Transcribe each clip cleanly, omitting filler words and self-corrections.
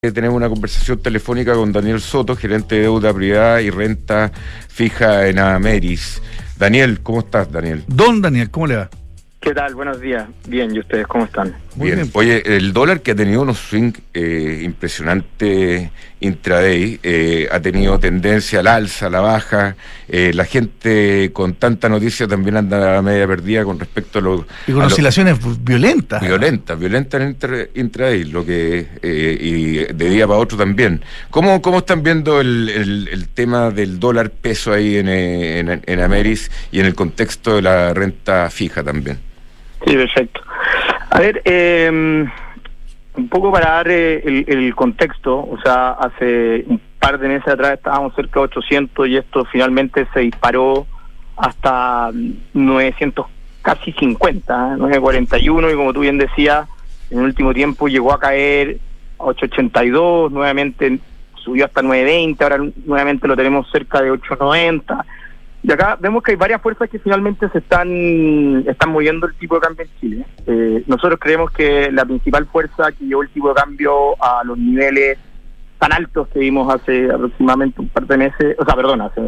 Tenemos una conversación telefónica con Daniel Soto, gerente de deuda privada y renta fija en Ameris. Daniel, ¿cómo estás, Daniel? Don Daniel, ¿cómo le va? ¿Qué tal? Buenos días. Bien, ¿y ustedes cómo están? Muy bien. Oye, el dólar, que ha tenido unos swings impresionantes intraday, ha tenido tendencia al alza, a la baja. La gente con tanta noticia también anda a media perdida con respecto a los... Y con oscilaciones violentas. Violentas en intraday, lo que y de día para otro también. ¿Cómo están viendo el tema del dólar peso ahí en Ameris y en el contexto de la renta fija también? Sí, perfecto. A ver, un poco para dar el contexto, o sea, hace un par de meses atrás estábamos cerca de 800 y esto finalmente se disparó hasta 900, casi 50, 941, y como tú bien decías, en el último tiempo llegó a caer a 882, nuevamente subió hasta 920, ahora nuevamente lo tenemos cerca de 890. Y acá vemos que hay varias fuerzas que finalmente se están moviendo el tipo de cambio en Chile. Nosotros creemos que la principal fuerza que llevó el tipo de cambio a los niveles tan altos que vimos hace aproximadamente un par de meses, hace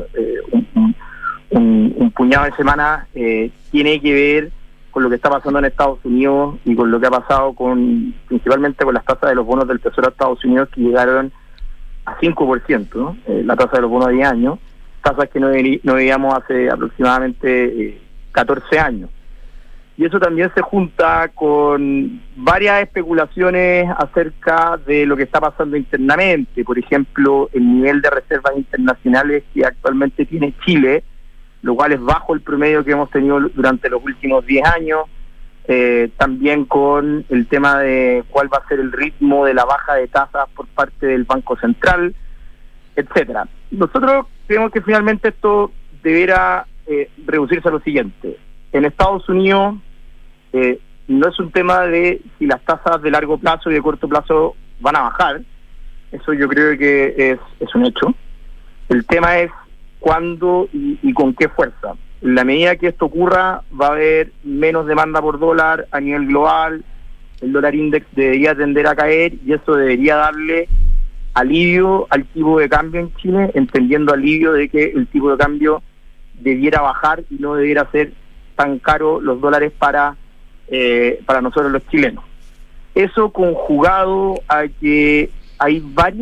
un puñado de semanas, tiene que ver con lo que está pasando en Estados Unidos y con lo que ha pasado principalmente con las tasas de los bonos del Tesoro de Estados Unidos, que llegaron a 5%, ¿no? La tasa de los bonos de 10 años. Tasas que no veíamos hace aproximadamente 14 años. Y eso también se junta con varias especulaciones acerca de lo que está pasando internamente. Por ejemplo, el nivel de reservas internacionales que actualmente tiene Chile, lo cual es bajo el promedio que hemos tenido durante los últimos 10 años. También con el tema de cuál va a ser el ritmo de la baja de tasas por parte del Banco Central, etcétera. Nosotros creemos que finalmente esto deberá reducirse a lo siguiente. En Estados Unidos no es un tema de si las tasas de largo plazo y de corto plazo van a bajar. Eso yo creo que es un hecho. El tema es cuándo y con qué fuerza. En la medida que esto ocurra, va a haber menos demanda por dólar a nivel global, el dólar index debería tender a caer y eso debería darle alivio al tipo de cambio en Chile, entendiendo alivio de que el tipo de cambio debiera bajar y no debiera ser tan caro los dólares para nosotros los chilenos. Eso conjugado a que hay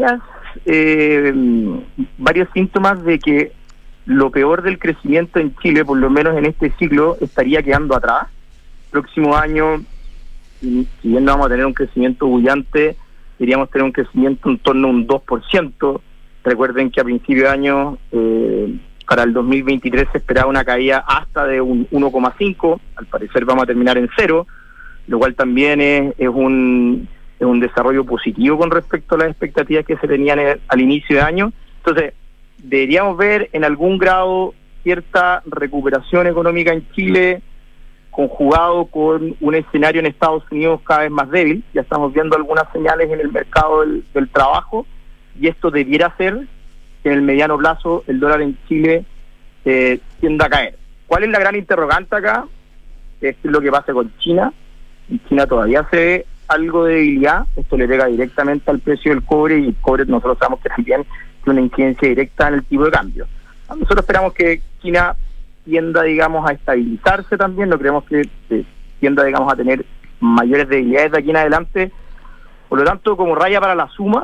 varios síntomas de que lo peor del crecimiento en Chile, por lo menos en este ciclo, estaría quedando atrás. Próximo año, si bien no vamos a tener un crecimiento bullante, deberíamos tener un crecimiento en torno a un 2%. Recuerden que a principio de año, para el 2023, se esperaba una caída hasta de un 1,5%. Al parecer vamos a terminar en 0%, lo cual también es un desarrollo positivo con respecto a las expectativas que se tenían al inicio de año. Entonces, deberíamos ver en algún grado cierta recuperación económica en Chile, conjugado con un escenario en Estados Unidos cada vez más débil. Ya estamos viendo algunas señales en el mercado del trabajo, y esto debiera hacer que en el mediano plazo el dólar en Chile tienda a caer. ¿Cuál es la gran interrogante acá? Es lo que pasa con China. En China todavía se ve algo de debilidad. Esto le pega directamente al precio del cobre, y el cobre nosotros sabemos que también tiene una incidencia directa en el tipo de cambio. Nosotros esperamos que China tienda, digamos, a estabilizarse también. No creemos que tienda, digamos, a tener mayores debilidades de aquí en adelante. Por lo tanto, como raya para la suma,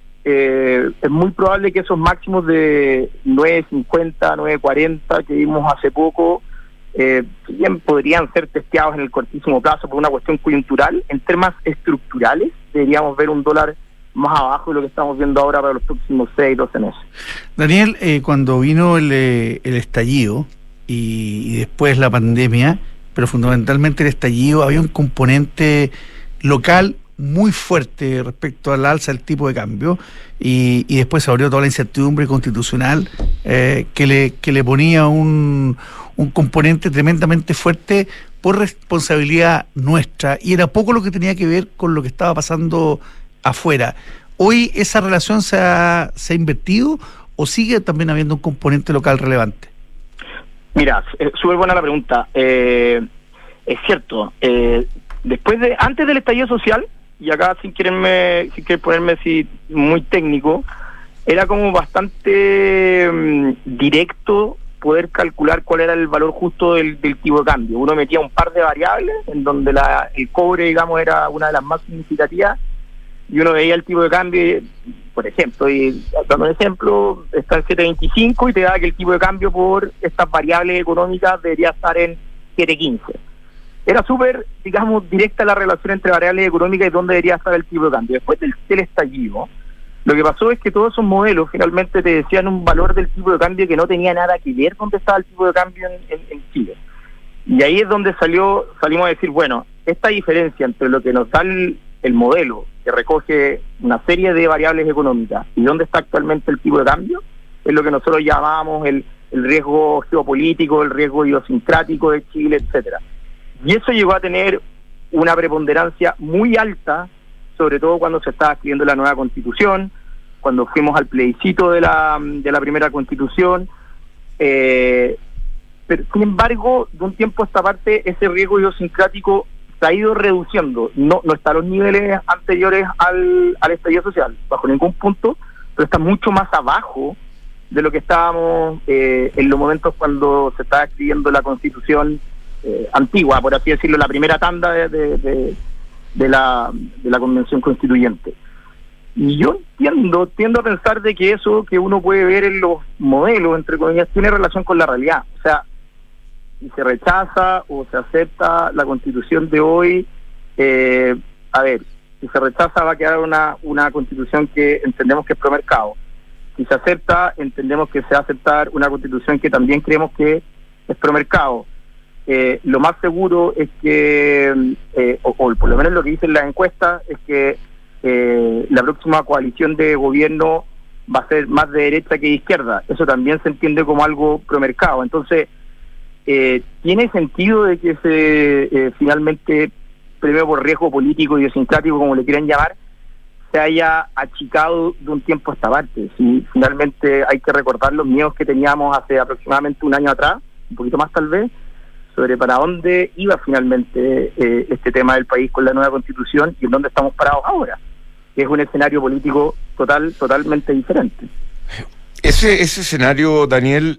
es muy probable que esos máximos de 9.50, 9.40 que vimos hace poco, bien podrían ser testeados en el cortísimo plazo por una cuestión coyuntural. En temas estructurales, deberíamos ver un dólar más abajo de lo que estamos viendo ahora para los próximos 6, 12 meses. Daniel, cuando vino el estallido y después la pandemia, pero fundamentalmente el estallido, había un componente local muy fuerte respecto al alza del tipo de cambio, y después se abrió toda la incertidumbre constitucional que le ponía un componente tremendamente fuerte por responsabilidad nuestra, y era poco lo que tenía que ver con lo que estaba pasando afuera. ¿Hoy esa relación se ha invertido o sigue también habiendo un componente local relevante? Mira, súper buena la pregunta. Es cierto, antes del estallido social, y acá sin querer ponerme así muy técnico, era como bastante directo poder calcular cuál era el valor justo del tipo de cambio. Uno metía un par de variables en donde el cobre, digamos, era una de las más significativas, y uno veía el tipo de cambio, por ejemplo, y dando un ejemplo, está en 7.25 y te da que el tipo de cambio por estas variables económicas debería estar en 7.15. Era súper, digamos, directa la relación entre variables económicas y dónde debería estar el tipo de cambio. Después del estallido, lo que pasó es que todos esos modelos finalmente te decían un valor del tipo de cambio que no tenía nada que ver dónde estaba el tipo de cambio en Chile. Y ahí es donde salimos a decir, bueno, esta diferencia entre lo que nos da el modelo, que recoge una serie de variables económicas, y dónde está actualmente el tipo de cambio, es lo que nosotros llamamos el riesgo geopolítico, el riesgo idiosincrático de Chile, etcétera. Y eso llegó a tener una preponderancia muy alta, sobre todo cuando se estaba escribiendo la nueva Constitución, cuando fuimos al plebiscito de la primera Constitución. Pero, sin embargo, de un tiempo a esta parte, ese riesgo idiosincrático se ha ido reduciendo. No está a los niveles anteriores al estallido social, bajo ningún punto, pero está mucho más abajo de lo que estábamos en los momentos cuando se estaba escribiendo la Constitución antigua, por así decirlo, la primera tanda de la Convención Constituyente. Y yo tiendo a pensar de que eso que uno puede ver en los modelos, entre comillas, tiene relación con la realidad. O sea, si se rechaza o se acepta la Constitución de hoy, si se rechaza va a quedar una Constitución que entendemos que es promercado. Si se acepta, entendemos que se va a aceptar una Constitución que también creemos que es promercado. Lo más seguro es que, o por lo menos lo que dicen las encuestas, es que la próxima coalición de gobierno va a ser más de derecha que de izquierda. Eso también se entiende como algo promercado. Entonces, ¿tiene sentido de que se finalmente, premio por riesgo político, idiosincrático, como le quieran llamar, se haya achicado de un tiempo a esta parte? Si finalmente hay que recordar los miedos que teníamos hace aproximadamente un año atrás, un poquito más tal vez, sobre para dónde iba finalmente este tema del país con la nueva Constitución y en dónde estamos parados ahora, que es un escenario político totalmente diferente. Ese escenario, Daniel,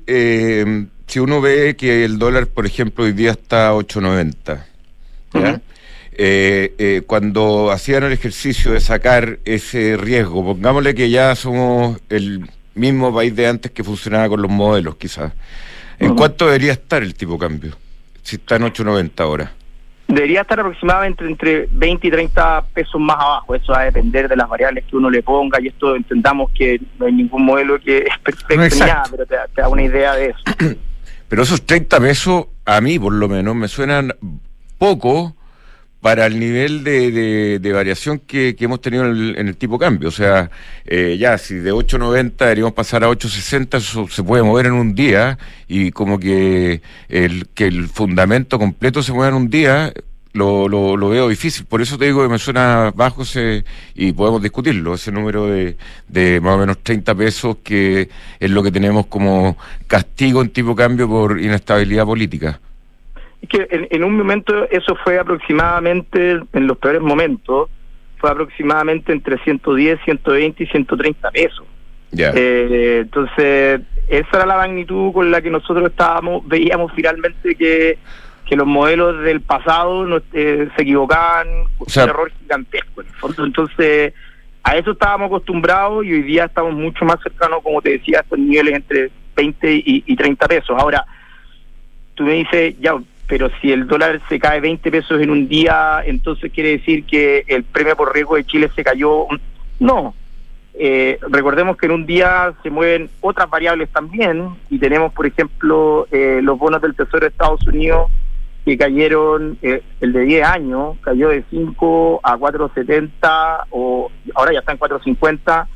si uno ve que el dólar, por ejemplo, hoy día está a 8.90, ¿ya? Uh-huh. Cuando hacían el ejercicio de sacar ese riesgo, pongámosle que ya somos el mismo país de antes que funcionaba con los modelos, quizás, ¿en uh-huh. cuánto debería estar el tipo de cambio? Si está en 8.90 ahora. Debería estar aproximadamente entre 20 y 30 pesos más abajo. Eso va a depender de las variables que uno le ponga, y esto entendamos que no hay ningún modelo que es perfecto, no, ni nada, pero te da una idea de eso. Pero esos 30 pesos, a mí por lo menos, me suenan poco para el nivel de variación que hemos tenido en el tipo de cambio. O sea, ya si de 8.90 deberíamos pasar a 8.60, eso se puede mover en un día, y como que el fundamento completo se mueva en un día, lo veo difícil. Por eso te digo que me suena bajo y podemos discutirlo, ese número de más o menos 30 pesos, que es lo que tenemos como castigo en tipo de cambio por inestabilidad política. Es que en un momento eso fue aproximadamente, en los peores momentos, fue aproximadamente entre 110, 120 y 130 pesos. Yeah. Entonces, esa era la magnitud con la que nosotros veíamos finalmente que los modelos del pasado se equivocaban, o sea, un error gigantesco en el fondo. Entonces, a eso estábamos acostumbrados, y hoy día estamos mucho más cercanos, como te decía, a estos niveles entre 20 y 30 pesos. Ahora, tú me dices, ya, pero si el dólar se cae 20 pesos en un día, entonces quiere decir que el premio por riesgo de Chile se cayó. No. Recordemos que en un día se mueven otras variables también, y tenemos, por ejemplo, los bonos del Tesoro de Estados Unidos, que cayeron, el de 10 años, cayó de 5 a 4.70, o ahora ya está en 4.50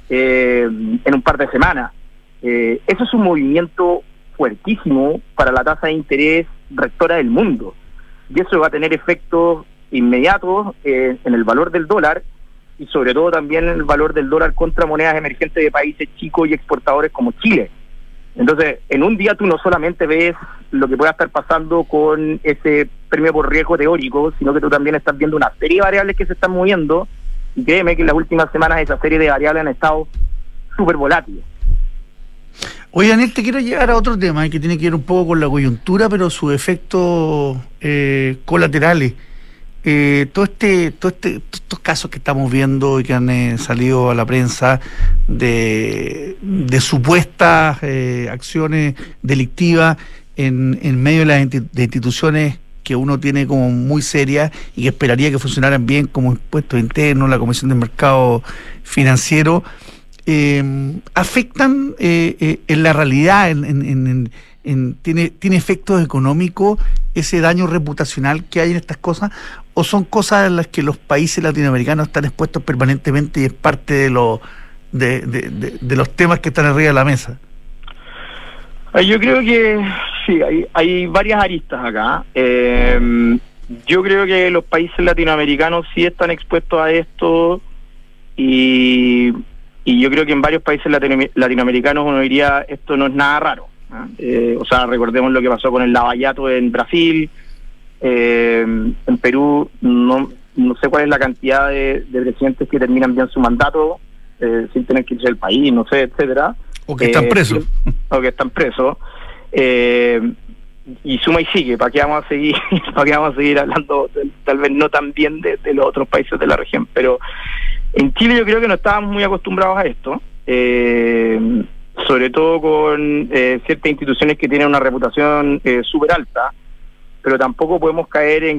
en un par de semanas. Eso es un movimiento fuertísimo para la tasa de interés rectora del mundo, y eso va a tener efectos inmediatos en el valor del dólar, y sobre todo también en el valor del dólar contra monedas emergentes de países chicos y exportadores como Chile. Entonces, en un día tú no solamente ves lo que pueda estar pasando con ese premio por riesgo teórico, sino que tú también estás viendo una serie de variables que se están moviendo, y créeme que en las últimas semanas esa serie de variables han estado súper volátiles. Oye, Daniel, te quiero llevar a otro tema que tiene que ver un poco con la coyuntura, pero sus efectos colaterales. Todos estos casos que estamos viendo y que han salido a la prensa de supuestas acciones delictivas en medio de las de instituciones que uno tiene como muy serias y que esperaría que funcionaran bien, como impuestos internos, la Comisión del Mercado Financiero, afectan en la realidad, tiene efectos económicos ese daño reputacional que hay en estas cosas, o son cosas en las que los países latinoamericanos están expuestos permanentemente y es parte de los temas que están arriba de la mesa? Yo creo que sí, hay varias aristas acá. Yo creo que los países latinoamericanos sí están expuestos a esto, y yo creo que en varios países latinoamericanos uno diría esto no es nada raro. O sea, recordemos lo que pasó con el Lavallato en Brasil, en Perú, no sé cuál es la cantidad de presidentes que terminan bien su mandato sin tener que irse del país, no sé, etcétera. O que están presos. O que están presos. Y suma y sigue, ¿para qué vamos a seguir hablando tal vez no tan bien de los otros países de la región? Pero en Chile yo creo que no estábamos muy acostumbrados a esto, sobre todo con ciertas instituciones que tienen una reputación súper alta, pero tampoco podemos caer en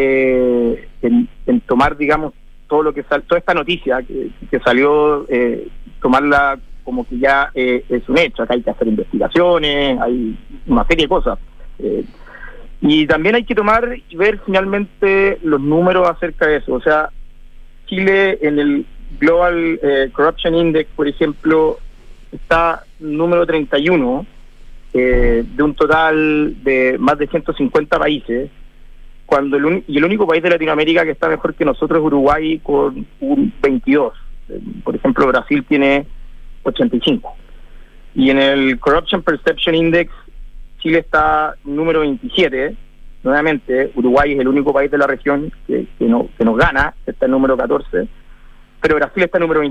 tomar, digamos, toda esta noticia que salió, tomarla como que ya es un hecho. Acá hay que hacer investigaciones, hay una serie de cosas. Y también hay que tomar y ver finalmente los números acerca de eso. O sea, Chile en el Global Corruption Index, por ejemplo, está número 31 de un total de más de 150 países, cuando el único país de Latinoamérica que está mejor que nosotros es Uruguay, con un 22. Por ejemplo, Brasil tiene 85. Y en el Corruption Perception Index, Chile está número 27. Nuevamente, Uruguay es el único país de la región que nos gana, está en número 14, pero Brasil está en número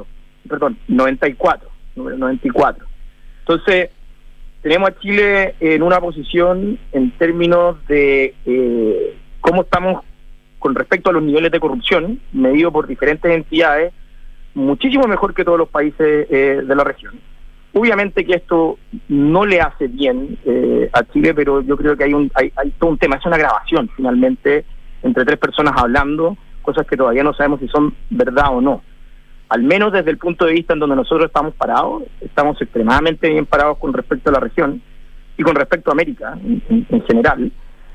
94, número 94. Entonces, tenemos a Chile en una posición en términos de cómo estamos con respecto a los niveles de corrupción, medido por diferentes entidades, muchísimo mejor que todos los países de la región. Obviamente que esto no le hace bien a Chile, pero yo creo que hay todo un tema, es una grabación finalmente entre tres personas hablando, cosas que todavía no sabemos si son verdad o no. Al menos desde el punto de vista en donde nosotros estamos parados, estamos extremadamente bien parados con respecto a la región y con respecto a América en general.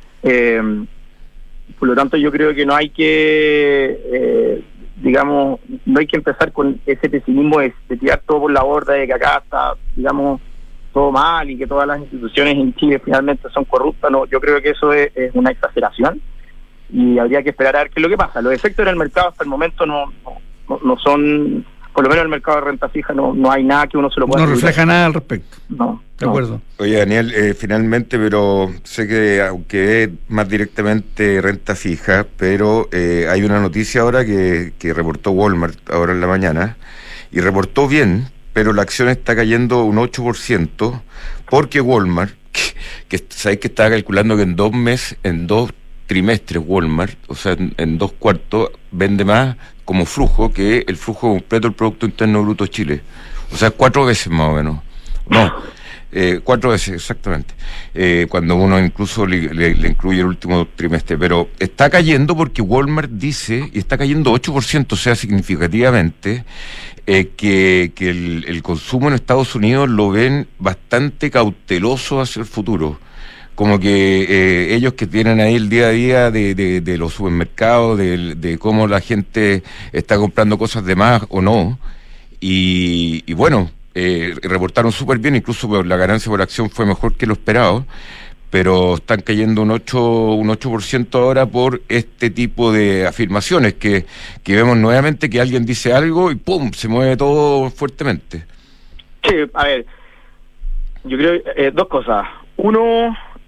Por lo tanto, yo creo que no hay que, no hay que empezar con ese pesimismo de tirar todo por la borda, de que acá está, digamos, todo mal y que todas las instituciones en Chile finalmente son corruptas. No, yo creo que eso es una exageración y habría que esperar a ver qué es lo que pasa. Los efectos en el mercado hasta el momento no son, por lo menos en el mercado de renta fija no hay nada que uno se lo pueda no refleja nada al respecto. No, de acuerdo. Oye, Daniel, finalmente, pero sé que aunque es más directamente renta fija, pero hay una noticia ahora que reportó Walmart ahora en la mañana, y reportó bien, pero la acción está cayendo un 8%, porque Walmart, que sabéis que estaba calculando que en 2 trimestres Walmart, o sea, en 2 cuartos, vende más como flujo que el flujo completo del Producto Interno Bruto de Chile. O sea, 4 veces más o menos. No, 4 veces, exactamente. Cuando uno incluso le incluye el último trimestre. Pero está cayendo porque Walmart dice, y está cayendo 8%, o sea, significativamente, que el consumo en Estados Unidos lo ven bastante cauteloso hacia el futuro. Como que ellos que tienen ahí el día a día de los supermercados, de cómo la gente está comprando cosas de más o no, y bueno, reportaron súper bien, incluso la ganancia por acción fue mejor que lo esperado, pero están cayendo un 8% ahora por este tipo de afirmaciones que vemos nuevamente que alguien dice algo y ¡pum!, se mueve todo fuertemente. Sí, a ver, yo creo 2 cosas. Uno,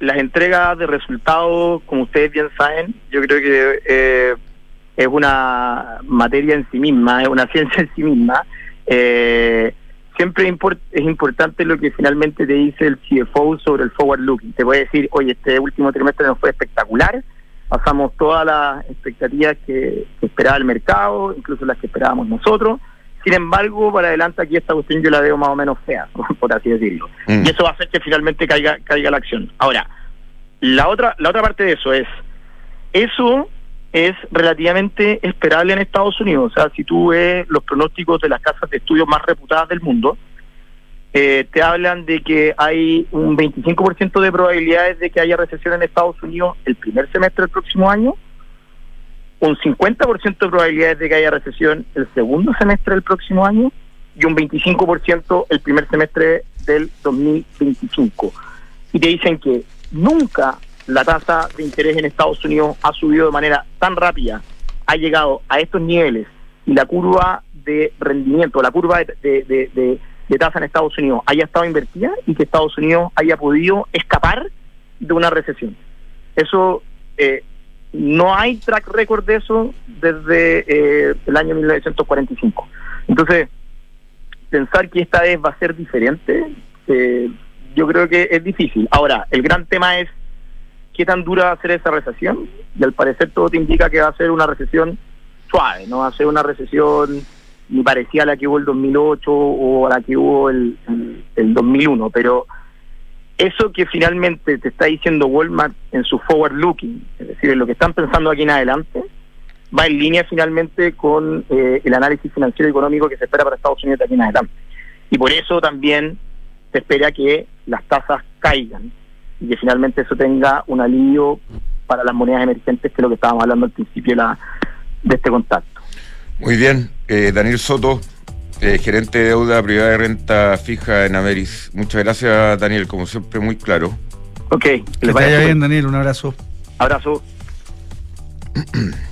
las entregas de resultados, como ustedes bien saben, yo creo que es una materia en sí misma, es una ciencia en sí misma. Siempre es importante lo que finalmente te dice el CFO sobre el forward looking. Te puede decir, oye, este último trimestre nos fue espectacular, pasamos todas las expectativas que esperaba el mercado, incluso las que esperábamos nosotros. Sin embargo, para adelante aquí esta cuestión yo la veo más o menos fea, por así decirlo. Y eso va a hacer que finalmente caiga la acción. Ahora, la otra parte de eso es relativamente esperable en Estados Unidos. O sea, si tú ves los pronósticos de las casas de estudios más reputadas del mundo, te hablan de que hay un 25% de probabilidades de que haya recesión en Estados Unidos el primer semestre del próximo año, un 50% de probabilidades de que haya recesión el segundo semestre del próximo año y un 25% el primer semestre del 2025. Y te dicen que nunca la tasa de interés en Estados Unidos ha subido de manera tan rápida, ha llegado a estos niveles, y la curva de rendimiento, la curva de tasa en Estados Unidos haya estado invertida y que Estados Unidos haya podido escapar de una recesión. Eso, no hay track record de eso desde el año 1945. Entonces, pensar que esta vez va a ser diferente, yo creo que es difícil. Ahora, el gran tema es qué tan dura va a ser esa recesión, y al parecer todo te indica que va a ser una recesión suave, no va a ser una recesión ni parecida a la que hubo el 2008 o a la que hubo el 2001, pero eso que finalmente te está diciendo Walmart en su forward looking, es decir, en lo que están pensando aquí en adelante, va en línea finalmente con el análisis financiero y económico que se espera para Estados Unidos de aquí en adelante. Y por eso también se espera que las tasas caigan y que finalmente eso tenga un alivio para las monedas emergentes, que es lo que estábamos hablando al principio de este contacto. Muy bien, Daniel Soto, gerente de deuda privada de renta fija en Ameris. Muchas gracias, Daniel, como siempre, muy claro. Ok, que les vaya bien, Daniel, un abrazo. Abrazo.